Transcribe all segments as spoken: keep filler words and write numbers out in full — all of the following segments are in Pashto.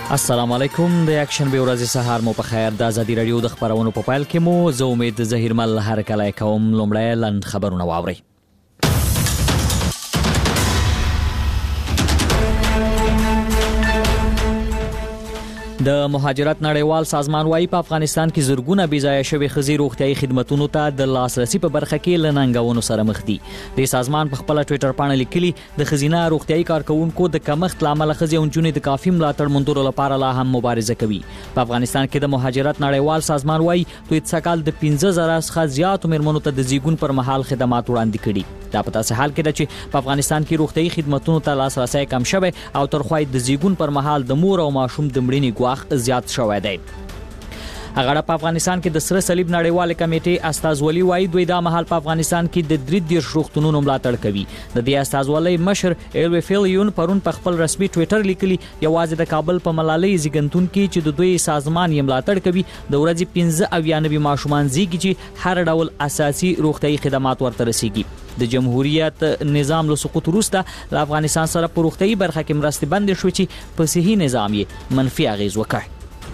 السلام علیکم. د اکشن به ورځ سهار مو په خیر. د ازادي رادیو د خبرونو په پایل کې مو زه امید زهیرمل هر کله کوم. لومړی لاند خبرونه واورئ. د مهاجرت نړیوال سازمان وايي په افغانستان کې زرګونه بېځایه شوې ښځې روغتیايي خدماتو ته د لاسرسي په برخه کې له ننګونو سره مخ دي. د سازمان په خپل ټوئیټر باندې لیکلي د ښځینه روغتیايي کارکونکو د کمښت له امله ښځې او نجونې د کافي ملاتړ موندلو لپاره لا هم مبارزه کوي. په افغانستان کې د مهاجرت نړیوال سازمان وايي دوی څکال د پنځه زره څخه زیاتو میرمنو ته د زیږون پر مهال خدمات وړاندې کړي. دا په داسې حال کې ده چې په افغانستان کې روغتیايي خدماتو ته لاسرسي کم شوی او ترخوای د زیږون پر مهال د مور او ماشوم د مړینې ګواښ زیات شوی دی. هغه په افغانستان کې د سره صلیب نړیوال کمیټې استازولي وايي دوی دا مهال په افغانستان کې د درې دیرش روغتونونو ملاتړ کوي. د دې استازولي مشر ایلوی فیلیون پرون په خپل رسمي ټوئیټر لیکلي یوازې د کابل په ملالۍ زیږنتون کې چې د دوی سازمان یې ملاتړ کوي د ورځې پنځه اویا نوي ماشومان زیږي چې هر ډول اساسي روغتیايي خدمات ورته رسیږي. د جمهوریت نظام له سقوط وروسته له افغانستان سره په روغتیايي برخه کې مرستې بندې شوې چې په صحي نظام یې منفي اغیز وکړ.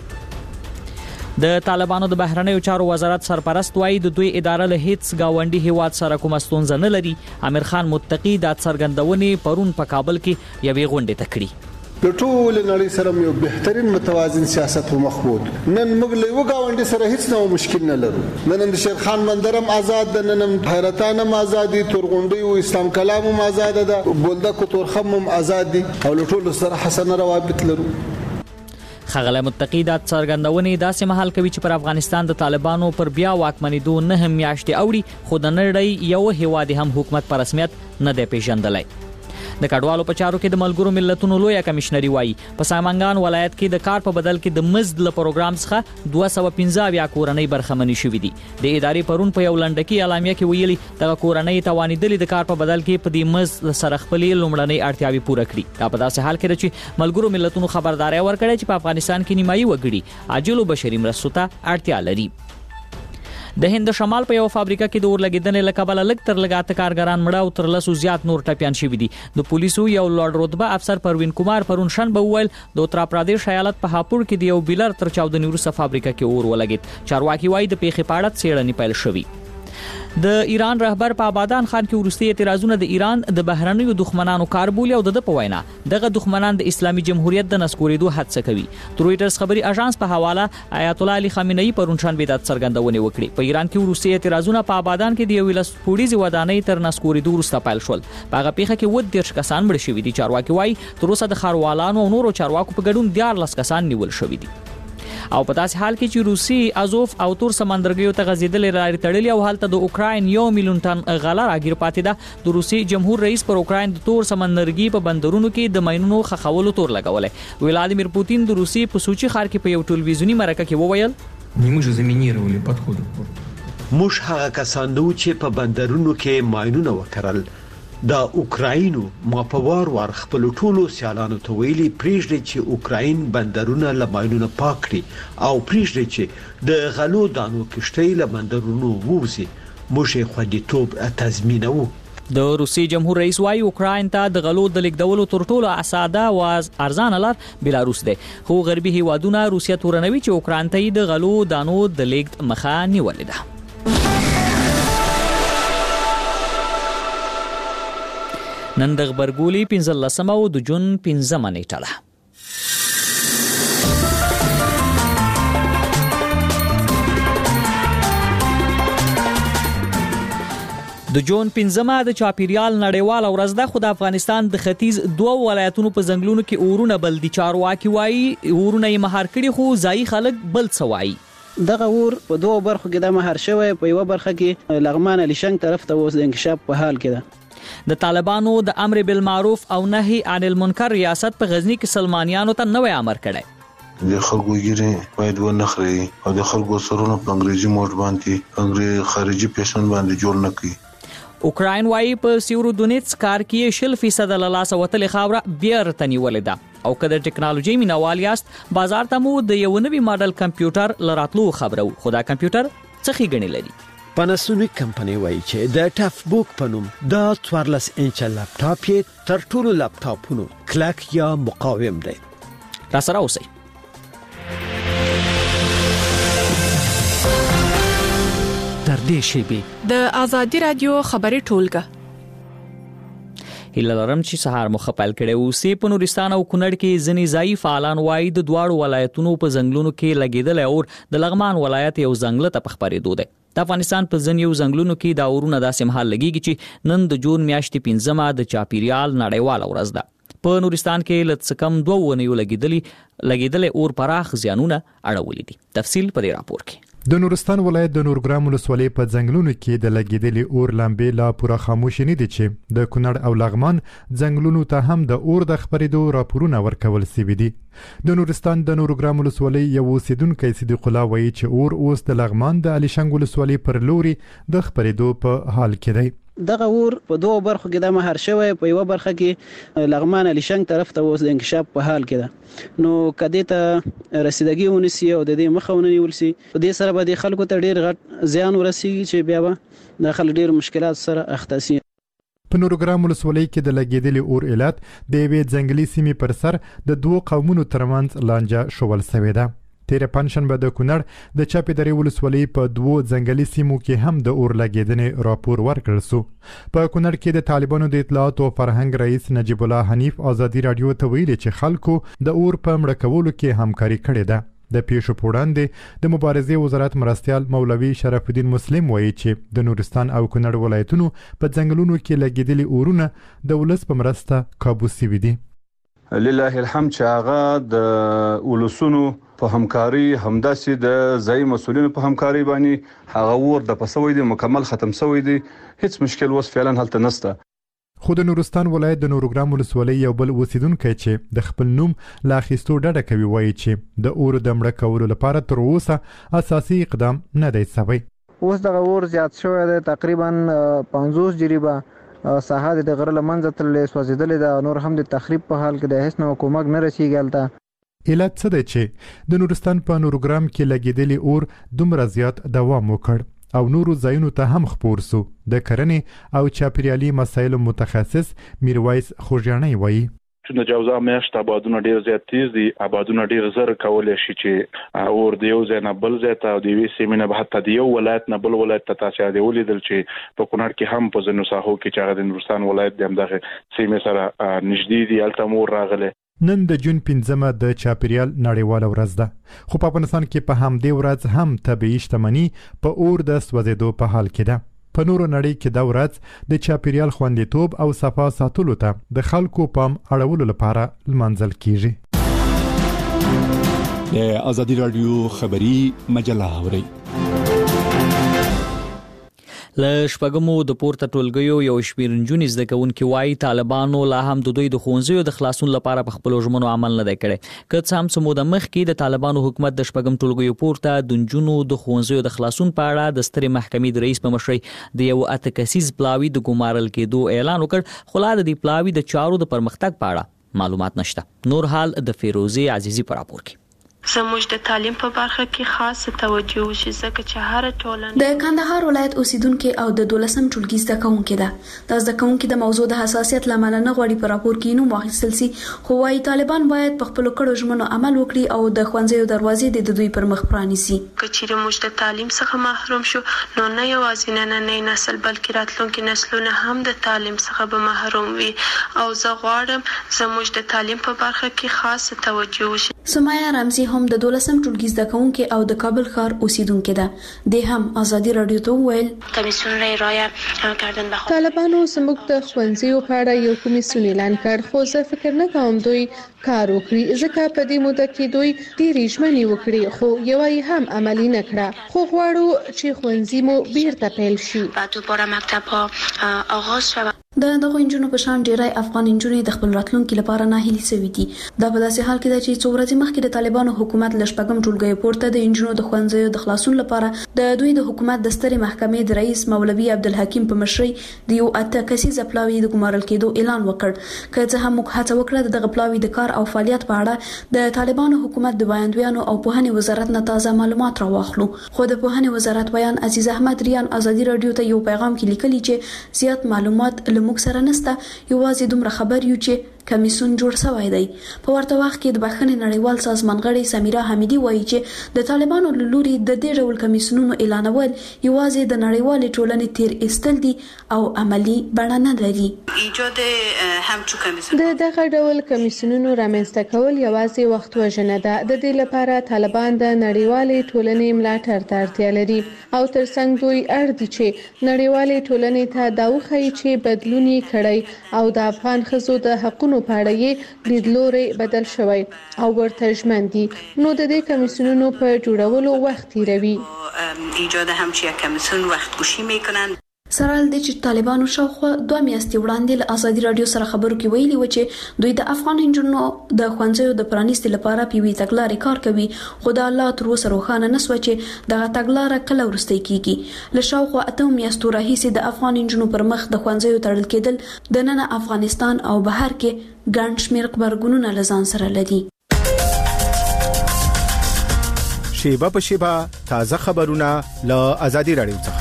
د طالبانو د بهرنیو چارو وزارت سرپرست وايي د دوی اداره له هیڅ گاونډي هیواد سره کومه ستونزه نه لري. امیر خان متقی د څرګندونې پرون په کابل کې یوې غونډې ته کړي. د ټول نړۍ سره یو بهترین متوازن سیاست و مخبود. نن موږ له یو گاونډي سره هیڅ نو مشکل نه لرو. نن د شیر خان بندرم آزاد ده، نن حیرتان هم آزاد دي، تورغونډي او اسلام کلام هم آزاد ده، بولدک او تورخم هم آزاد دي او له ټول سره حسن روابط لرو. خغله متقی د څرګندونې داسې محل کوي چې پر افغانستان د طالبانو پر بیا واکمنېدو نه هم میاشتې اوړي خو د نړۍ یو هیواد هم حکومت په رسمیت نه دی پیژندلی. د کډوالو په چارو کې د ملګرو ملتونو لوی کمشنري وايي په سامنګان ولایت کې د کار په بدل کې د مزد له پروګرام څخه دوه سوه پنځه اویا کورنۍ برخمنې شوې دي. د ادارې پرون په یو لنډکي اعلامیه کې ویلي دغه کورنۍ توانېدلې د کار په بدل کې په دې مزد سره خپلې لومړنۍ اړتیاوې پوره کړي. دا په داسې حال کې ده چې ملګرو ملتونو خبرداري ورکړې چې په افغانستان کې نیمایي وګړي عاجلو بشري مرستو ته اړتیا لري. د هند شمال په یو فابریکه کې د اور لګیدنې له کبله لږ تر لږه اته کارګران مړه او تر لسو زیات نور ټپیان شوي دي. د پولیسو یو لوړ رتبه افسر پروین کمار پرون شنبه وویل د اتر پردیش ایالت په هاپور کې د یو بیلر تر چاودنې وروسته فابریکه کې اور ولګید. چارواکي وایي د پیښې په اړه څېړنې پیل شوې. د ایران رهبر په آبادان خان کې وروستي اعتراضونه د ایران د بهرنیو دښمنانو کار بولي او د په وینا دغه دښمنان د اسلامي جمهوریت د نسکورېدو هڅه کوي. رویټرز خبري اژانس په حواله آیت الله علي خامنه‌ای پرون شنبه د څرګندونې وکړي. په ایران کې وروستي اعتراضونه په آبادان کې د یو لس پوړیزې ودانۍ تر نسکورېدو وروسته پیل شول. په هغه پیښه کې اووه دېرش کسان مړه شوي دي. چارواکي وایي تر اوسه د ښاروالانو او نورو چارواکو په ګډون دیارلس کسان نیول شوي دي. او په داسې حال کې چې روسي ازوف او تور سمندرګیو ته غځېدلې لارې تړلې او هلته د اوکراین یو میلیون ټن غله راګیر پاتې ده. د روسي جمهور رئیس پر اوکراین د تور سمندرګي په بندرونو کې د ماینونو خښولو تور لګولی. ولادیمیر پوتین د روسي په سوچي ښار کې په یو ټلویزیوني مرکه کې وویل موږ هغه کسان نو چې په بندرونو کې ماینونه وکرل. د اوکراینو ما په وار وار خپل ټولو سیالانو ته ویلي پریږدي چې اوکراین بندرونه له ماینونو پاک کړي او پریږدي چې د غلو دانو کشتۍ له بندرونو ووځي. موږ یې خوندیتوب تضمینوو. د روسي جمهور رئیس وايي اوکراین ته د غلو د لیږدولو تر ټولو اساده او ارزانه لار بیلاروس دی. خو غربي هیوادونه روسیه تورنوي چې اوکراین ته د غلو دانو د لیږد مخه نیولې ده. نن د غبرګولي پنځلسمه او د جون پنځمه نیټه ده. د جون پنځمه د چاپیریال نړیوال ورځ ده خو د افغانستان د ختیځ دوه ولایتونو په ځنګلونو کې اورونه بل دي. چارواکي وایي اورونه یې مهار کړي خو ځایي خلک بل څه وایي. دغه اور په دوه برخو کې د مهار شوی، په یو برخه کې لغمان علي شنګ طرف ته اوس د انکشاف په حال کې ده. د طالبانو د امر بالمعروف او نهي عن المنکر ریاست په غزنی کې سلمانیانو ته نوې امر کړی. د خلکو ګیرې باید ونه خوري او د خلکو سرونه په انګریزي موډ باندې انګریزي خارجي پیسن باندې جوړ نه کړي. اوکراین وايي په سیورودونیټس کار کې شل فیصد له لاسه وتلې خاوره بیرته نیولې ده او که د ټکنالوژي مینوال یاست بازار ته مو د یو نوي ماډل کمپیوټر لراتلو خبرو. خو دا کمپیوټر څه ښېګڼې لري؟ پاناسونیک کمپنی وایي چې د ټف بوک په نوم دا څوارلس انچه لپټاپ یې تر ټولو لپټاپونو کلک یا مقاوم دی. را سره اوسئ. دې شیبې د ازادي رادیو خبري ټولګه هیله لرم چې سهار مو خپل کړي او سی په نورستان او کونړ کې ځنی ځای فعالان وایي د دواړو ولایتونو په ځنګلونو کې لګیدل او د لغمان ولایت یو ځنګل ته پخپارېدو دی. د افغانستان په ځنیو ځنګلونو کې دا اورونه داسې مهال لګیږي چې نن د جون میاشتې پنځمه د چاپیریال نړیواله ورځ ده. په نورستان کې لڅ کم دوه ونیو لګیدلې لګیدلې اور پراخ زیانونه اړولې دي. تفصیل په دې راپور کې. د نورستان ولایت د نورګرام ولسوالۍ په ځنګلونو کې د لګیدلې اور لمبې لا پوره خاموش نه دي چې د کونړ او لغمان ځنګلونو ته هم د اور د خبرېدو راپورونه ورکول شوي دي. د نورستان د نورګرام ولسوالۍ یو اوسیدونکی صدیق الله وایي چې اور اوس د لغمان د علي شنګ ولسوالۍ پر لوري د خبرېدو په حال کې دی. دغه اور په دوه برخو کې د مهر شوی، په یو برخه کې لغمان علي شنګ طرف ته اوس د انکشاف په حال کې ده. نو کدی ته رسیدګي ونیسي او د دې مخه ونیول شي، په دې سره به د خلکو ته ډیر غټ زیان ورسیږي چې بیا به د خلک ډیر مشکلات سره اخته شي. په نورګرام ولسوالۍ کې د لګیدلې اور علت د یوې ځنګلي سیمې پر سر د دوو قومونو ترمنځ لانجه شول شوې ده. تیر پنځشنبه د کونړ د چاپې درې ولسوالۍ په دوو ځنګلي سیمو کې هم د اور لګیدنې راپور ورکړل شو. په کونړ کې د طالبانو د اطلاعات او فرهنګ رئیس نجیب الله حنیف ازادي رادیو ته ویلي چې خلکو د اور په مړه کولو کې همکاري کړې ده. د پیښو په وړاندې د مبارزې وزارت مرستیال مولوي شرف الدین مسلم وایي چې د نورستان او کونړ ولایتونو په ځنګلونو کې لګیدلي اورونه د ولس په مرسته کابو شوي دي. لله الحمد چې هغه د ولسونو په همکاري همداسې د ځای مسؤلینو په همکاري باندې هغه ور د پسوي دي مکمل ختم شوی دی. هیڅ مشکل وس فعلا هلته نشته. خو د نورستان ولایت د نورګرام ولسوالۍ یو بل اوسیدونکی چې د خپل نوم لا اخیستو ډډه کوي وایي چې د اور د مړه کولو لپاره تر اوسه اساسي اقدام نه دی شوی. اوس دغه اور زیات شوی دی، تقریبا پنځوس جریبه ساحه د غره لمنځه تللې سوځېدلې ده. نور هم د تخریب په حال کې د هیڅ نوع کومک نه رسیږي هلته. علت څه دی چې د نورستان په نورګرام کې لګیدلې اور دومره زیات دوام وکړ او نورو ځایونو ته هم خپور سو؟ د کرنې او چاپیریالي مسایلو متخصص میرویس خوږیاڼی وایي چې د جوزا میاشت آبادونه ډیر زیات تیز دي، آبادونه ډیر زر کولای شي چې اور د یو ځای نه بل ځای ته او د یوې سیمې نه حتی د یو ولایت نه بل ولایت ته تاسو یاد ولیدل چې په کونړ کې هم په ځینو ساحو کې چې هغه د نورستان ولایت د همدغه سیمې سره نږدې دي هلته مور راغله. نن د جون پنځمه د چاپیریال نړیواله ورځ ده، خو په افغانستان کې په همدې ورځ هم طبیعي شتمني په اور د سوځېدو په حال کې ده. په نورو نړۍ کې دا ورځ د چاپیریال خوندیتوب او صفا ساتلو ته د خلکو پام اړولو لپاره لمانځل کیږي. د ازادي رادیو خبري مجله اوري. ل شپږمو د پورته ټولګیو یو شمېر نجونې زده کوونکي وایي طالبانو لا هم د دوی د ښوونځیو د خلاصون لپاره په خپلو ژمنو عمل نه دی کړی. که څه هم څه موده مخکې د طالبانو حکومت د شپږم ټولګیو پورته د نجونو د ښوونځیو د خلاصون په اړه د سترې محکمې د رئیس په مشرۍ د یو اته کسیز پلاوي د ګمارل کېدو اعلان وکړ، خو لا د دې پلاوي د چارو د پرمختګ په اړه معلومات نشته. نور حال د فیروزي عزیزي په راپور کې. زموږ د تعلیم په برخه کې خاص توجه وشي ځکه چې هر ټولنه د کندهار ولایت اوسیدونکو او د دولسم ټولګي زده کوونکو ده. د زده کوونکو د موضوع د حساسیت لامل نه غوړي په راپور کې نو واخیستل سي، خو وايي طالبان باید په خپل کړو ژمنو عمل وکړي او د ښوونځیو دروازې د دوی پر مخ پرانیسي. کچېره موږ د تعلیم څخه محروم شو نو نه یوازې نننی نسل بلکې راتلونکي نسلونه هم د تعلیم څخه به محروم وي او زه غواړم زموږ د تعلیم په برخه کې خاص توجه وشي. سمایا رمزي هم د دولسم ټولګي زده کوونکو او د کابل ښار اوسیدونکو ده. د هم ازادي رادیو ته ویل کمیسیون رایه کردن به طالبانو زموږ د ښوونځیو په اړه یو کمیسیون اعلان کړ، خو زه فکر نه کوم دوی کار وکړي ځکه په دې موده کې دوی ډېرې ژمنې وکړې خو یوه یې هم عملي نه کړه. خو غواړو چې ښوونځي مو بیرته پیل شي. بعد دوباره مکتب ها آغاز شود. د دغه انجونو په شان ډیری افغان انجونې د خپل راتلونکي لپاره ناهیلي شوي دي. دا په داسې حال کې ده چې څو ورځې مخکې د طالبانو حکومت له شپږم ټولګي پورته د انجونو د ښوونځیو د خلاصون لپاره د دوی د حکومت د سترې محکمې د رئیس مولوي عبدالحکیم په مشرۍ د یو اته کسیزه پلاوي د ګمارل کېدو اعلان وکړ. که څه هم موږ هڅه وکړه د دغه پلاوي د کار او فعالیت په اړه د طالبانو حکومت د وړاندوینو او پوهنې وزارت نه تازه معلومات راواخلو، خو د پوهنې وزارت ویان عزیز احمد ریان ازادي رادیو ته یو پیغام کې لیکلي چې زیات معلومات له موږ سره نشته، یوازې دومره خبر یو چې کمیسون جوړ شوی دی. په ورته وخت کې د بخښنې نړیوال سازمان غړي سمیرا حمیدي وایي چې د طالبانو له لوري د دې ډول کمیسونونو اعلانول یوازې د نړیوالې ټولنې تیر ایستل دي او عملی بڼه نه لري. ایجاد همچو کمیسون د دغه ډول کمیسونونو رامنځته کول یوازې وخت وژنه ده. د دې لپاره طالبان د نړیوالې ټولنې ملاتړ ته اړتیا لري او ترڅنګ دوی اړ دي چې نړیوالې ټولنې ته دا وښيي چې بدلون یې کړی او د افغان ښځو د حقونو په اړه یې لیدلوری بدل شوی او ورته ژمن دي. نو د دې کمیسیونونو په جوړولو وخت تیروي. ایجاد همچین کمیسیون وقت گوشی میکنن. سره د چې طالبانو شاوخوا دوه میاشتې وړاندې له ازادي رادیو سره خبرو کې ویلي و چې دوی د افغان انجونو د ښوونځیو د پرانیستي لپاره په یوې تګلارې کار کوي، خو دا لا تر اوسه روښانه نه شوه چې دغه تګلاره کله وروستی کیږي. له شاوخوا اته میاشتو راهیسې د افغان انجونو پر مخ د ښوونځیو تړل کېدل د نن افغانستان او بهر کې ګڼ شمېر غبرګونونه له ځان سره لري. شیبه په شیبه تازه خبرونه له ازادي رادیو څخه.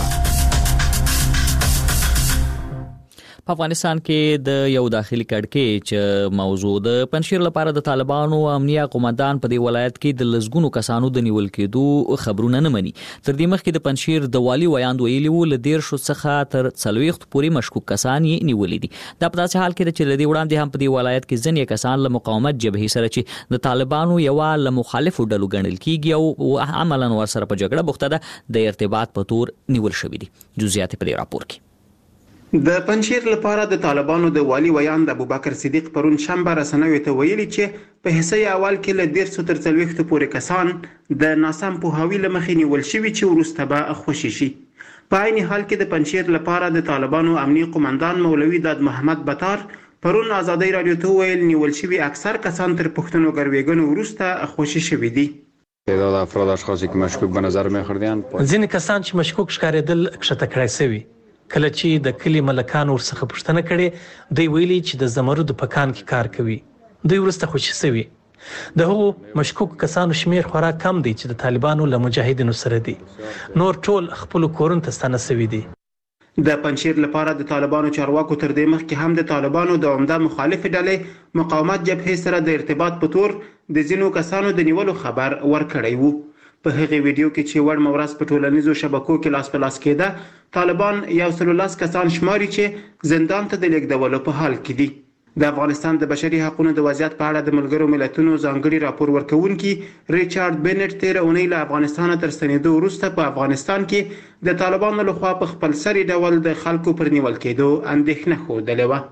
په افغانستان کې د یو داخلي کړکېچ موضوع د پنځشیر لپاره د طالبانو امنیه قومندان په دې ولایت کې د لزګونو کسانو د نیول کېدو خبرونه نه مني. تر دې مخکې د پنځشیر د والي ویاند ویلي وو له دېرشو څخه تر څلوېښتو پورې مشکوک کسان یې نیولي دي. دا په داسې حال کې ده چې له دې وړاندې هم په دې ولایت کې ځینې کسان له مقاومت جبهې سره چې د طالبانو یوه له مخالفو ډلو ګڼل کېږي او عملاً ورسره په جګړه بوخته ده د ارتباط په تور نیول شوي دي. جزئیات په دې راپور کې. د پنځشیر لپاره د طالبانو د والي ویاند ابوبکر صدیق پرون شنبه رسنیو ته ویلي چې په حصه اول کې له ډېرسو تر څلوېښتو پورې کسان د ناسم پوهاوي له مخې نیول شوي چې وروسته به خوشي شي. په عین حال کې د پنځشیر لپاره د طالبانو امنیه قومندان مولوي داد محمد بطار پرون ازادي رادیو ته ویل نیول شوي اکثر کسان تر پښتنو ګروېګنو وروسته خوشي شوي دي. تعداد افراد اشخاصی که مشکوک به نظر می‌خوردند ځینې کسان چې مشکوک ښکارېدل کښته کړای شوي. کله چې د کلی ملکان ورڅخه پوښتنه کړې دوی ویلي چې د زمرودو په کان کې کار کوي. دوی وروسته خوشي شوي. د هغو مشکوک کسانو شمیر خورا کم دی چې د طالبانو له مجاهدینو سره دي. نور ټول خپل کورونو ته ستانه شوي دي. د پنځشیر لپاره د طالبانو چارواکو تر دې مخکې هم د طالبانو د عمده مخالف ډلې مقاومت جبهې سره د ارتباط په تور د ځینو کسانو د نیولو خبر ورکړی وو. په هغه ویډیو کې چې وړ مورس په ټولنیزو شبکو کې لاس په لاس کېده طالبان یو سل لاس کسان شماري چې زندان ته د لیږدولو په حال کې دي. د افغانستان د بشري حقوقو د وضعیت په اړه د ملګرو ملتونو ځانګړي راپور ورکوونکي ریچارډ بینټ تیر اونۍ له افغانستان تر ستنېدو وروسته په افغانستان کې د طالبانو لخوا په خپل سري ډول د خلکو پر نیول کېدو اندېښنه ښودلې وه.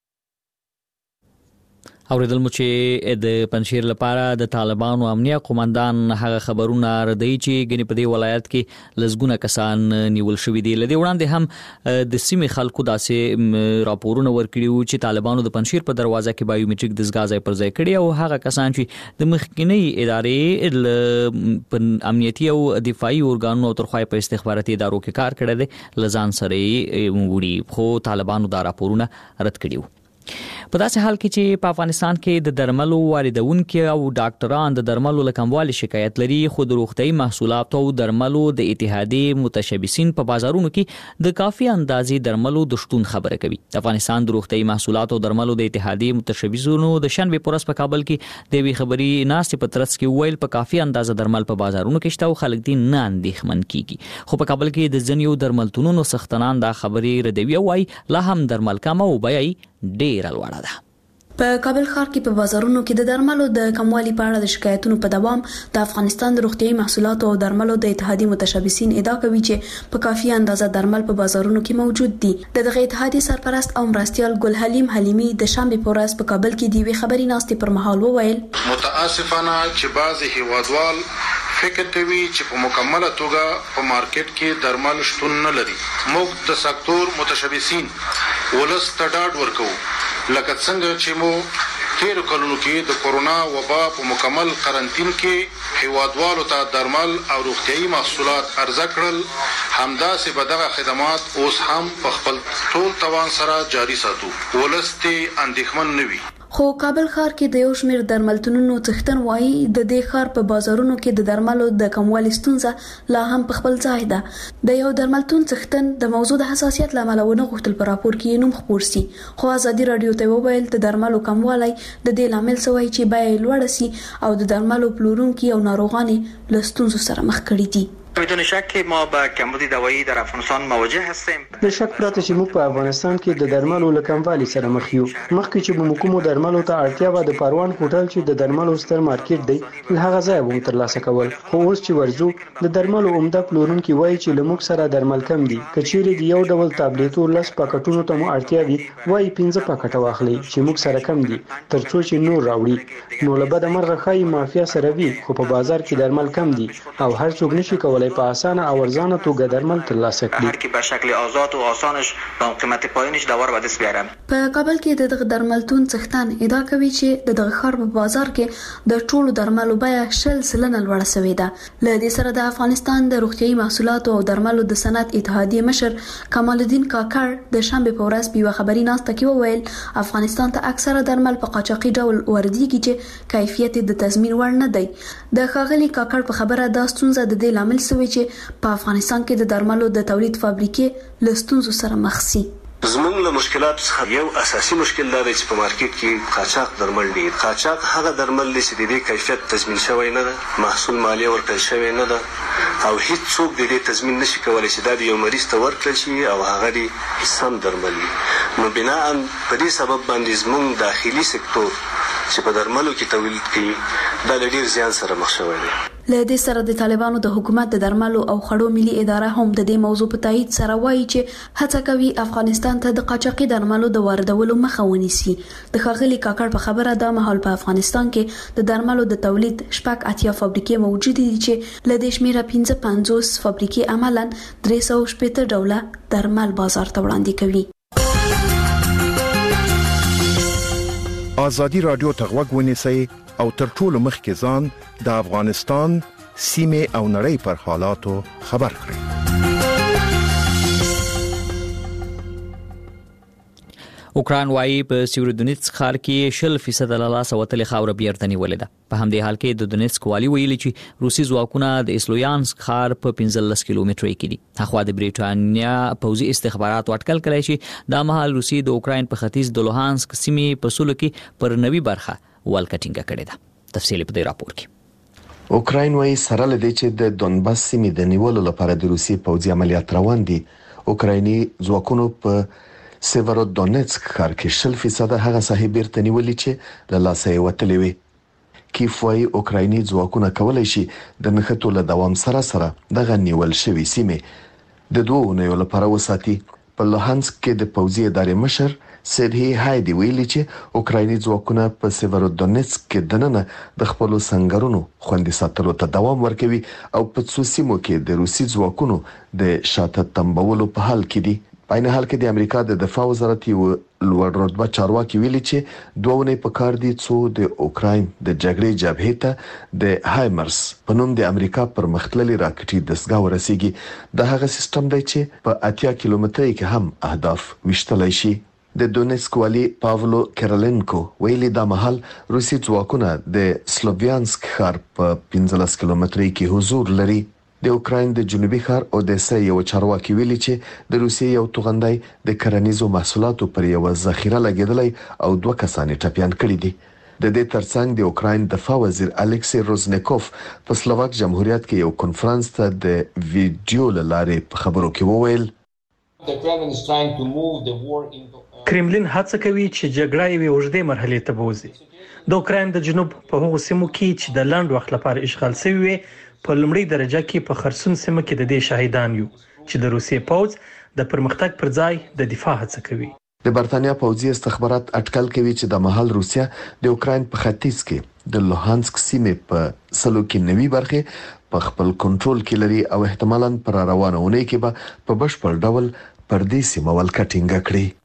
اوریدل مو چې د پنځشیر لپاره د طالبانو امنیه قومندان هغه خبرونه ردی چې ګنې په دې ولایت کې لزګونه کسان نیول شوي دي. لدې وړاندې هم د سیمې خلکو داسې راپورونه ورکړي وو چې طالبانو د پنځشیر په دروازه کې بایومټریک دستګاه ځای پر ځای کړي او هغه کسان چې د مخکینی ادارې په امنیتي او دفاعي ارګانونو او ترخوای په استخباراتي ادارو کې کار کړی دی لزان سره وړي خو طالبانو دا راپورونه رد کړي وو. په داسې حال کې چې په افغانستان کې د درملو واردونکو او ډاکټران د درملو له کموالي شکایت لري خو د روغتیايي محصولاتو او درملو د اتحادیې متشبثین په بازارونو کې د کافي اندازې درملو د شتون خبره کوي. د افغانستان د روغتیايي محصولاتو او درملو د اتحادیې متشبثینو د شنبه پورس په کابل کې د وی خبري ناستې په ترڅ کې ویل په کافي اندازه درمل په بازارونو کې شته او خلک دې نه اندېښمن کیږي. خو په کابل کې د ځینو درملتونونو سختنان دا خبرې ردوي او وايي لا هم درمل کم او بیاي ډېر لوړه ده. په کابل ښار کې په بازارونو کې د درملو د کموالي په اړه د شکایتونو په دوام د افغانستان د روغتیايي محصولاتو او درملو د اتحادیې متشبثین ادعا کوي چې په کافي اندازه درمل په بازارونو کې موجود دي. د دغه اتحادیې سرپرست او مرستیال ګل حلیم حلیمی د شنبه په ورځ په کابل کې د وی خبري ناستې پر مهال وویل متاسفانه چې بعضی هیوادوال فکر کوي چې په مکمله توګه په مارکیټ کې درمل شتون نه لري. موږ د سکتور متشبثین ولس ته ډاډ ورکوو لکه څنګه چې مو تیر کلونو کې د کورونا وبا په مکمل قرنطین کې هیوادوالو ته درمل او روغتیايي محصولات عرضه کړل همداسې به دغه خدمات اوس هم په خپل ټول توان سره جاري ساتو. ولس ته اندېښمن نه وي. خو کابل ښار کې د یو شمېر درملتونونو څښتن وایي د دې ښار په بازارونو کې د درملو د کموالي ستونزه لا هم په خپل ځای ده. د یو درملتون څښتن د موضوع د حساسیت له امله ونه غوښتل په راپور کې نوم خپور سي، خو ازادي رادیو ته وویل د درملو کموالی د دې لامل سوی چې بیه لوړه سي او د درملو پلورونکي او ناروغانې له ستونزو سره مخ کړي دي. بدون شک ما با کمبود دوایی در افغانستان مواجه هستیم. د شک پرته چې موږ په افغانستان کې د درملو له کموالي سره مخ یو. مخکې چې به کومو درملو ته اړتیا و د پروان هوټل چې د درملو ستر مارکیټ دی له هغه ځای وو ترلاسه کول، خو اوس چې ورځو د درملو عمده پلورونکي وایي چې له موږ سره درمل کم دي. کچېرې د یو ډول تابلیټو لس پاکټونو ته مو اړتیا وي وایي پنځه پاکټه واخلي چې موږ سره کم دي ترڅو چې نور راوړي. نو له بده مرغه ښایي مافیا سره وي، خو په بازار کې درمل کم دي او هر څوک نشي کولای په اسانه او ارزانه توګه درمل ترلاسه کړي. هر کی به شکل آزاد و آسانش با قیمت پایینش دوار به دست بیارن. په کابل کې د دغه درملتون څښتن ادعا کوي چې د دغه ښار په بازار کې د ټولو درملو بیه شل سلنه لوړه شوې ده. له دې سره د افغانستان د روغتیايي محصولاتو او درملو د صنعت اتحادیې مشر کمال الدین کاکړ د شنبه په ورځ په یوه خبري ناسته کې وویل افغانستان ته اکثره درمل په قاچاقي ډول ورديږي چې کیفیت د تضمین وړ نه دی. د ښاغلي کاکړ په خبره دا ستونزه د دې لامل شوې چې په افغانستان کې د درملو د تولید فابریکې له ستونزو سره مخ سي. زمونږ له مشکلات څخه یو اساسي مشکل دا دی چې په مارکیټ کې قاچاق درمل ډیر. قاچاق هغه درمل دي چې د دې کیفیت تضمین شوی نه ده، محصول مالیه ورکړل شوی نه ده او هیڅ څوک د دې تضمین نشي کولای چې دا د یو مریض ته ورکړل شي او هغه دي سم درمل وي. نو بنا په دې سبب باندې زمونږ داخلي سکتور چې په درملو کې تولید کوي دا ډیر زیان سره مخ شوی دی. له دې سره د طالبانو د حکومت د درملو او خړو ملي اداره هم د دې موضوع په تایید سره وایي چې هڅه کوي افغانستان ته د قاچاقي درملو د واردولو مخه ونیسي. د ښاغلي کاکړ په خبره دا مهال په افغانستان کې د درملو د تولید شپږ اتیا فابریکې موجود دي چې له دې شمیره پنځه پنځوس فابریکې عملاً درې سوه شپېته ډوله درمل بازار ته وړاندې کوي. ازادي رادیو ته غوږ ونیسئ او تر ټولو مخکې ځان د افغانستان سیمه او نړۍ پر حالاتو خبر کړئ. اوکران وايي په سیورودونیتسک ښار کې شل فیصد له لاسه وتلې خاوره بیرته نیولې ده. په همدې حال کې د دونیتسک والي ویلي چې روسي ځواکونه د اسلویانسک ښار په پنځلس کیلومتره کې دي. هغه د بریټانیا پوځي استخبارات اټکل کړی چې د مهال روسي د اوکرين په ختیځ د لوهانسک سیمې په سلو کې پر نوي برخه ولکټینګ کړی ده. تفصیل په دې راپور کې. اوکرين وايي سره لدی چې د دونباس سیمې د نیولو لپاره د روسي پوځي عملیات روان دي. اوکرایني ځواکونو په سیورودونیتسک ښار کې شل فیصد هغه ساحې بیرته نیولې چې له لاسه یې وتلې وي. کیف وايي اوکرایني ځواکونه کولای شي د نښتو له دوام سره سره دغه نیول شوی سیمې د دوه اونیو لپاره وساتي. په لوهانسک کې د پوځي ادارې مشر سرهی هایدي ویلي چې اوکرایني ځواکونه په سیورودونیتسک کې دننه د خپل سنگرونو خوندي ساتلو ته دوام ورکوي او په څو سیمو کې د روسي ځواکونو د شاته تنبولو په حال کې دي. په عین حال کې د امریکا د دفاع وزارت یو لوړ رتبه چارواکي ویلي چې دوه ونې په کار دي څو د اوکراین د جګړې جبهې ته د هایمرس په نوم د امریکا پر مختللي راکټي دستګاه ورسیږي. د هغه سیستم دی چې په اتیا کیلومتره کې هم اهداف وشتلای شي. د دونیتسک والی پاولو کیرلنکو ویلي دا مهال روسي ځواکونه د سلوویانسک ښار په پنځلس کیلومتره کې حضور لري. د اوکراین د جنوبي ښار اودیسا یو چارواکي ویلي چې د روسیې یو توغندای د کرنیزو محصولاتو پر یو ذخیره لګیدلی او دوه کسان ټپيان کړي دي. د دې ترڅنګ د اوکراین دفاع وزیر الکسی روزنیکوف په سلوواک جمهوریت کې یو کنفرانس ته د ویډیو لارې په خبرو کې وویل کرملین هڅه کوي چې جګړه یې اوږدې مرحلې ته بوځي. د اوکراین د جنوب په هغو سیمو کې چې د لاند وخت لپاره اشغال شوی وي په لومړي درجه کې په خرسون سیمه کې د دې شاهدان یو چې د روسیې پوځ د پرمختګ پر ځای د دفاع هڅه کوي. د برتانیا پوځي استخبارات اټکل کوي چې د مهال روسیا د اوکراین په ختیځ کې د لوهانسک سیمې په سلو کې نوي برخه په خپل کنټرول کې لري او احتمالاً پر روانه ونې کې به په بشپړ ډول پر دې سیمه ولکټینګ کړي.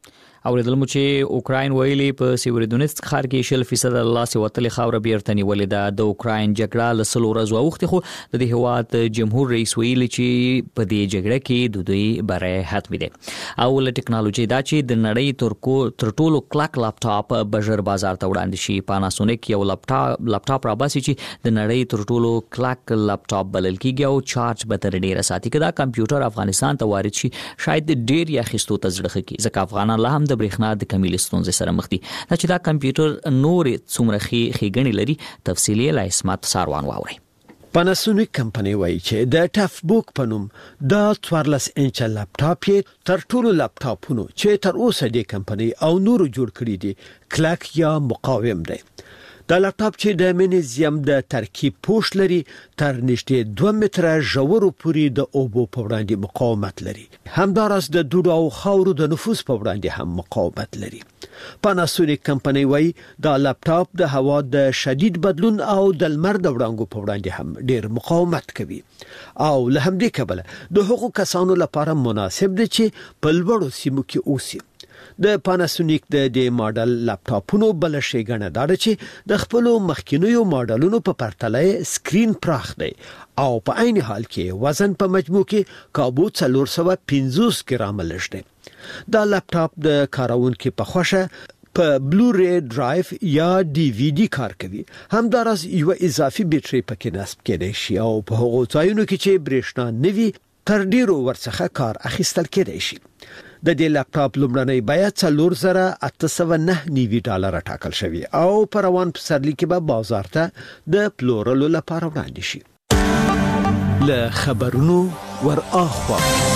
اوریدل مو چې اوکراین ویلي په سیورودونیتسک ښار کې شل فیصد لاس وتلې خاور بیرته نیولې ده. د اوکراین جګړه له سلو ورځو اوختي خو د دې هیواد جمهور رئیس ویلي چې په دې جګړه کې د دوی بری حتمي ده. او له ټکنالوژي دا چې د نړۍ تر کو تر ټولو کلاک لپټاپ بشر بازار ته وړاندې شي. پاناسونیک یو لپټاپ لپټاپ را باسي چې د نړۍ تر ټولو کلاک لپټاپ بلل کیږي او چارج به تر ډیره ساتي. کدا کمپیوټر افغانستان ته وارد شي شاید ډیر یا خستو ته زړه کی ځکه افغانان لا هم د برېښنا د کمی ستونزې سره مخ دي. دا چې دا کمپیوټر نور څومره خې خېګنې لري تفصیلی لا اسمت ساروان واوري. پاناسونیک کمپنی وایي چې د ټف بوک په نوم دا څوارلس انچه لپټاپ یې تر ټولو لپټاپونو چې تر اوسه د کمپنی او نورو جوړ کړي دي کلک یا مقاوم دی. دا لپټاپ چې د مګنیزیم د ترکیب پوښ لري تر نږدې دوه متره ژورو پورې د اوبو په وړاندې مقاومت لري. همداراز د دوړو او خاورو د نفوذ په وړاندې هم مقاومت لري. پاناسونیک کمپنی وایي دا لپټاپ د هوا د شدید بدلون او د لمر د وړانګو په وړاندې هم ډیر مقاومت کوي او له همدې کبله د هغو کسانو لپاره مناسب دی چې په لوړو سیمو کې اوسي. د پاناسونیک د دې ماډل لپټاپونو بل شي غنه دا چې د خپل مخکینیو ماډلونو په پرتله سکرین پراخ دی او په عین حال کې وزن په مجموع کې کابو څلور سوه پنځوس ګرام لږ دی. دا لپټاپ د کارونکو په خوښه په بلو ری ډرایو یا ډي وی ډي کار کوي. همداراز یو اضافي بیټري پکې نصب کېدای شي او په هغو ځایونو کې چې برېښنا نه وي تر ډیرو ورڅخه کار اخیستل کېدای شي. د دې لپټاپ لومړنی بیه څلور زره اته سوه نه نوي ډالر ټاکل شوی او په روان پسرلي کې به بازار ته د پلورلو لپاره وړاندې شي. له خبرونو ور اخوا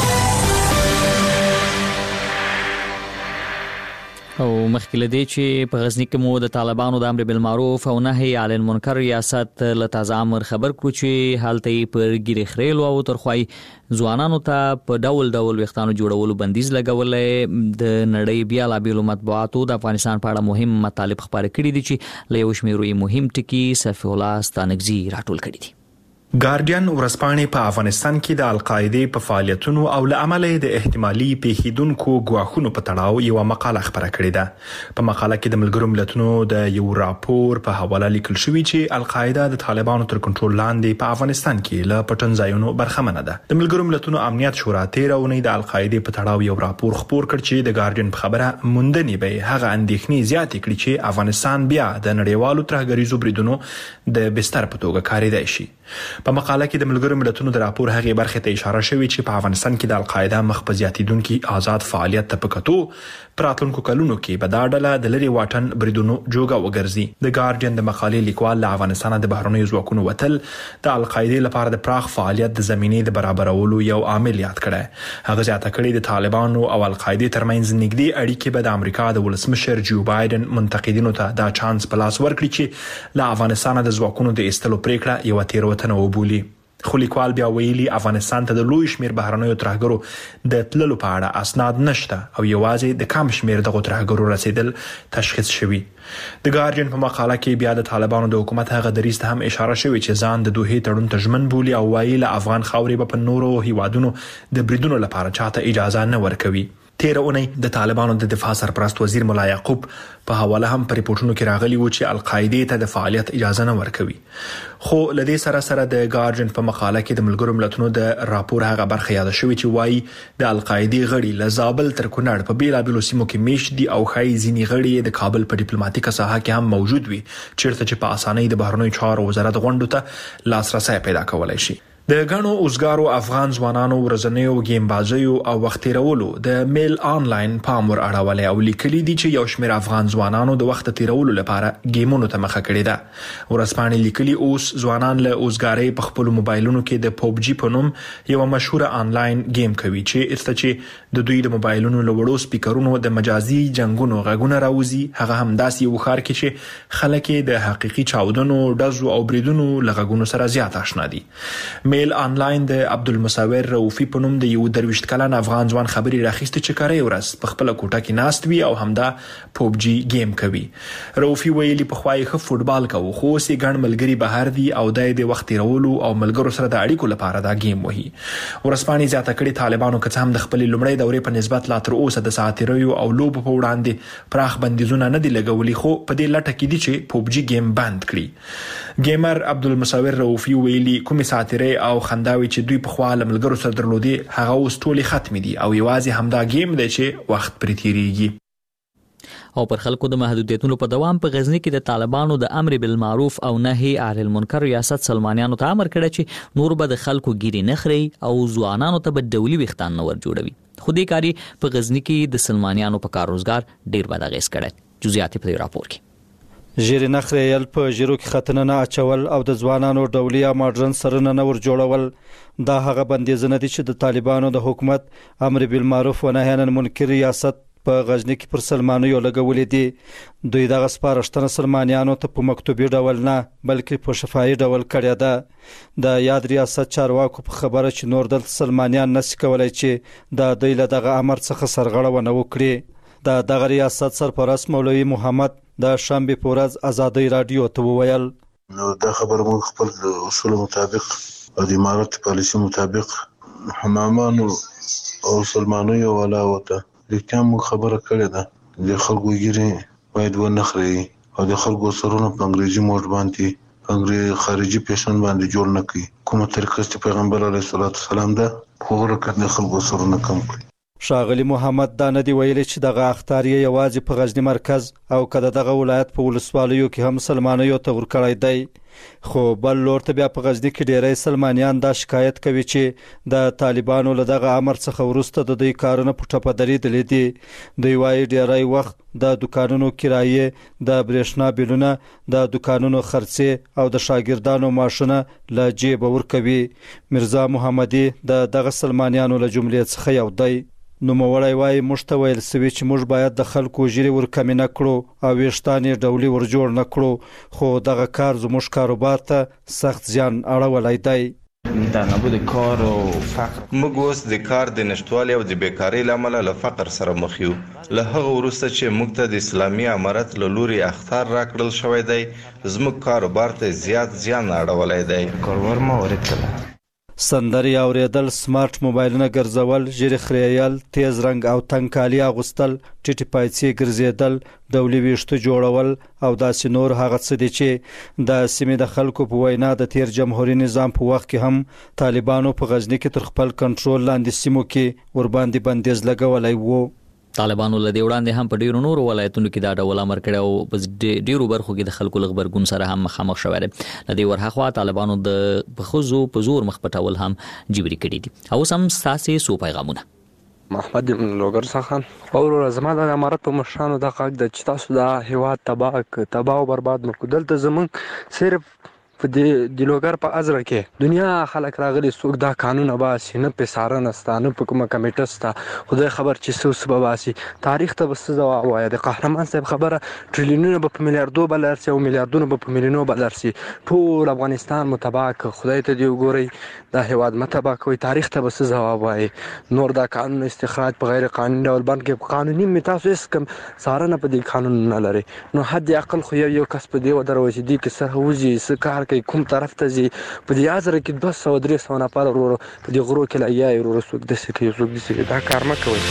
او مخکې لدی چې په غزنی کې مو د طالبانو د امر بالمعروف او نهي عن المنکر ریاست له تازه امر خبر کړو چې حالت پر ګیرې خریلو او ترخوای ځوانانو ته په ډول ډول وختانو جوړولو بندیز لګولې. د نړۍ بیا لا بیلو مطبوعاتو د افغانستان په اړه مهم مطالب خبرې کړي دي چې له یو شمیرو مهم ټکي صفی الله ستانګزي راټول کړي دي. ګارډین ورځپاڼې په افغانستان کې د القاعده په فعالیتونو او له امله د احتمالي پیښیدونکو غواخونو په تړاو یو مقاله خبره کړې ده. په مقاله کې د ملګرو ملتونو د یو راپور په حواله لیکل شوی چې القاعده د طالبانو تر کنټرول لاندې په افغانستان کې له پټنځایونو برخمنه ده. د ملګرو ملتونو امنیت شورا تیر اونۍ د القاعده په تړاو یو راپور خپور کړ چې د ګارډین په خبره موندنې به هغه اندېښنې زیاتې کړي چې افغانستان بیا د نړیوالو ترهګریزو بریدونو د بستر په توګه کاریدای شي. په مقاله کې د ملګرو ملتونو د راپور هغه برخه ته اشاره شوې چې په افغانستان کې د القاعده مخ په زیاتیدونکو آزاد فعالیت ته پکتو پراتلونکو کلونو کې به دا ډله د لری واټن بریدونو جوګه وګرځي. د ګارډین د مقالې لیکوال له افغانستان د بهرنیو ځواکونو وتل د القاعده لپاره د پراخ فعالیت د زمینې د برابرولو یو عامل یاد کړی. هغه ځاته کړی د طالبانو او القاعده ترمنځ نږدې اړیکې به د امریکا د ولسمشر جو بایدن منتقدینو ته دا چانس پلاس ورکړي چې له افغانستان د ځواکونو د استلو پریکړه یو تیروتنه وبولي. خو لیکوال بیا ویلي افغانستان ته د لوی شمیر بهرنیو ترهګرو د تللو په اړه اسناد نشته او یوازې د کم شمیر دغه ترهګرو رسیدل تشخیص شوی. د ګارډین په مقاله کې بیا د طالبانو د حکومت هغه دریځ ته هم اشاره شوی چې ځان د دوه تړون ته ژمن بولي او وایي له افغان خاورې په نورو هیوادونو د بریدونو لپاره چاته اجازه نه ورکوي. تیر اونۍ د طالبانو د دفاع سرپرست وزیر مولا یعقوب په حواله هم پر ریپورتونو کې راغلی و چې القاعده ته د فعالیت اجازه نه ورکوي. خو لدې سره سره د ګارډین په مقاله کې د ملګرو ملتونو د راپور هغه برخه یاد شوی چې وایي د القاعده غړي له زابل تر کونړ په بیلابیلو سیمو کې میش دي او خای ځینی غړي د کابل په ډیپلوماټیکه ساحه کې هم موجود وي چیرته چې په اسانۍ د بهرنیو چارو وزارت غونډو ته لاسرسي پیدا کولای شي. د غنو اوسګارو افغان ځوانانو ورځنیو گیم بازیو او وخت تیرولو د میل آنلاین پامور اړولې او لیکلي دي چې یو شمېر افغان ځوانانو د وخت تیرولو لپاره گیمونو ته مخه کړې ده. ورځپاڼې لیکلي اوس ځوانان له اوسګارۍ په خپل موبایلونو کې د پوبجي په نوم یو مشهور آنلاین گیم کوي چې ارته چې د دوی د موبایلونو له وړو سپیکرونو د مجازي جنگونو غږونه راوځي. هغه هم داسې یو خار کې چې خلک د حقيقي چاودنو، ډزو او بریدونو لغږونو سره زیات آشنا دي. میل انلاین د عبدالمصور رؤفي په نوم د یو درویشت کلن افغان ځوان خبري راخسته چې کاری ورځ په خپل کوټه کې ناست وی او همدا پوبجي گیم کوي. رؤفي ویلي په خوای خ فوتبال کوي خو سي ګڼ ملګری بهر دي او د وخت تیرولو او ملګرو سره د اړیکو لپاره دا گیم وهي. ورسپانې زیاته کړي طالبانو که هم د خپل لومړی دورې په نسبت لا تر اوسه د ساتیریو او لوب په وړاندې پراخ بندیزونه نه دي لګولي خو په دې لټه کې دي چې پوبجي گیم بند کړي. گیمر عبدالمصور رؤفي ویلي کومې ساتیري او خنداوي چې دوی په خوا لملګرو سره درلودي هغه اوس ټولې ختم دي او یوازې همدا گیم دی چې وخت پرې تیریږي. او پر خلکو د محدودیتونو په دوام په غزنی کې د طالبانو د امر بالمعروف او نهي عن المنکر ریاست سلمانیانو ته امر کړی چې نور به د خلکو ګیري نخري او ځوانانو ته به ډولي وختان نور جوړوي. خو دې کاری په غزنی کې د سلمانیانو په کار روزګار ډیر بد اغیز کړی. جزئیات په راپور کې ژیرې نخریل په ژیرو کې ختنه نه اچول او د ځوانانو ډولي یا ماډرن سرونه نه ور جوړول دا هغه بندیزونه دي چې د طالبانو د حکومت امر بالمعروف و نهي عن المنکر ریاست په غزنی کې پر سلمانیو لګولې دي. دوی دغه سپارښتنه سلمانیانو ته په مکتوبي ډول نه بلکې په شفاهي ډول کړې ده. د یاد ریاست چارواکو په خبره چې نور دلته سلمانیان نشي کولای چې د دوی له دغه امر څخه سرغړونه وکړي. د دغه ریاست سرپرست مولوي محمد د شنبه په ورځ ازادي رادیو ته وویل نو دا خبره موږ خپل اصول مطابق او د امارت پالیسي مطابق حمامانو او سلمانیو ولا وته د کوم خبره کړې ده د خلکو ګیري باید و نخري او د خلکو سرونه په انګریزي موډ باندې په انګریزي خارجي پیشن باندې جوړ نه کړي. کومه طریقه چې پیغمبر علیه الصلاۃ والسلام ده خو ورکړ د خلکو سرونه کم کړي. ښاغلي محمد دا نه دی ویلي چې دغه اخطار یې یوازې په غزنی مرکز او کده دغه ولایت په ولسوالیو کې هم سلمانیو ته ورکړی دی. خو بل لور ته بیا په غزنی کې ډیری سلمانیان دا شکایت کوي چې د طالبانو له دغه امر څخه وروسته د دوی کارونه په ټپه درېدلي دي. دوی وایي ډیری وخت د دکانونو کرایې د برېښنا بیلونه د دکانونو خرڅې او د شاګردانو معاشونه له جیبه ورکوي. مرزا محمدي د دغه سلمانیانو له جملې څخه یو دی. نو موړی وای موږ ته ویل سوي چې موږ باید د خلکو ژیرې ورکمې نه کړو او ویښتانې ډولي ور جوړ نه کړو خو دغه کار زموږ کاروبار ته سخت زیان اړولی دی. د نبود کار او فقر موږ اوس د کار د نشټوالي او د بیکارۍ له امله له فقر سره مخ یو. له هغه وروسته چې موږ ته د اسلامي امارت له لوري اخطار راکړل شوی دی زموږ کاروبار ته زیات زیان اړولی دی. کاروبار ما وارد کړه سندري اوریدل سمارټ موبایلونه ګرځول ژیرې خریل تیز رنگ او تنگ کالي اغوستل ټیټي پایڅې ګرځیدل ډولي ویشتو جوړول او داسې نور هغه څه دي چې د سیمې د خلکو په وینا د تیر جمهوریت نظام په وخت کې هم طالبانو په غزنی کې تر خپل کنټرول لاندې سیمو کې ور باندې بندیز لګولای وو. طالبانو له دې وړاندې هم په ډیرو نورو ولایتونو کې دا ډول امر کړی او په ډیرو برخو کې د خلکو لغبرګون سره هم مخامخ شوی دی. له دې ورهاخوا طالبانو د بخزو په زور مخ پټول هم جبري کړي دي. او سم ساسي سو پیغامونه محمد لوګر څخه او زما د امارت په مشرانو د حق د چتاسو د هیواد تباہ تباہ او برباد نکو دلته زمون صرف په دې د لوګر په ازره کې دنیا خلک راغلي څوک دا قانون باسي نه په سارنه ستانه په کومه کمیټه ستا خدای خبر چې څه سبب باسي تاریخ ته بس ځواب وایي. د قهرمان صاحب خبره ټریلیونونه په میلیارډو بلارسي او میلیارډونو په میلیونو بلارسي ټول افغانستان متباک خدای ته دی وګوري دا هیواد متباک کوي تاریخ ته بس ځواب وایي. نور دا قانون استخراج په غیر قانوني ډول باندې قانوني میتاسو اس کم سارنه په دې قانون نه لري نو حد عقل خو یو کس په دې ودرو چې دې کې سره وځي سکار کوي کوم طرف ته زی په دې ازره کې دوه سوه درې سوه نفر ورو په دې غرو کې لا یا ورو څوک د سکه څوک د سکه دا کار مکه وي.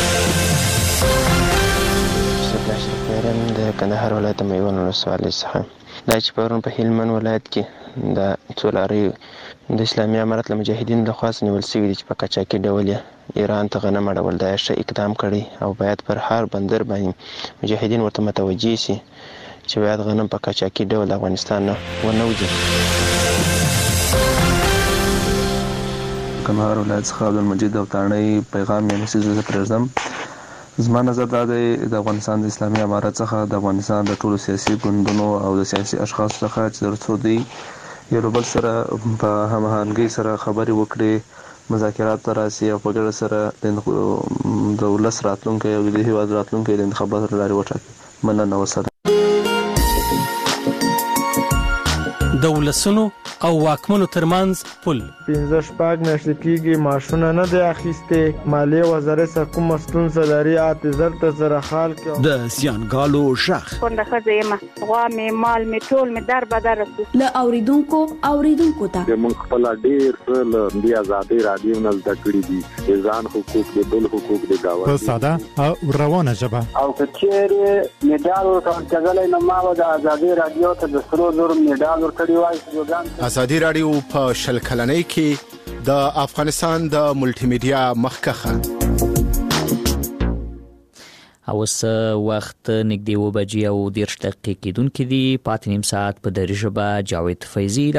شپږم د کندهار ولایت میوند ولسوالۍ څخه دا چې پرون په هلمند ولایت کې د څولاري د اسلامي امارت له مجاهدینو لخوا نیول شوي دي چې په قاچاقي ډول ایران ته غنم اړول دا ښه اقدام کړی او باید پر هر بندر باندې مجاهدین ورته متوجي شي چې باید غنم په قاچاقي ډول افغانستان نه ونه وځي. کندهار ولایت څخه عبدالمجید اوتاڼۍ پیغام یې نسي زه پرېږدم. زما نظر دا دی د افغانستان د اسلامي امارت څخه د افغانستان د ټولو سیاسي ګوندونو او د سیاسي اشخاصو څخه چې تر څو دوی یو بل سره په هماهنګۍ سره خبرې وکړي مذاکرات ته راسي او په ګډه سره د ولس راتلونکی او د هېواد راتلونکی د انتخاباتو له لارې وټاکي. مننه ورسره. د ولسونو او واکمنو ترمنځ پل. پنځه شپږ میاشتې کېږي ماشونه نه دی اخیستې، مالیې وزارت سره کومه ستونزه لري اته زر ته زره حال کې د زیانګالو شخ کونډه ښځه یم، غوا مې مال مې ټول مې در بدر رسو. له اوریدونکو اوریدونکو ته موږ خپل ډیر څه له دې ازادي رادیو نه زده کړي دي، ځان حقوق دي، بل حقوق دي گاوه په ساده او روانه ژبه. او کچېره میډال ورکړل نو ما د ازادي رادیو ته د سرو زر میډال ورکړی وای. ازادي رادیو په شل کلنۍ کې د افغانستان د ملټي میډیا مخکخه. اوس وخت نږدې و بجې او دېرش دقیقې کېدونکې دي. پاتې نیم ساعت په دري ژبه جاوید فیضي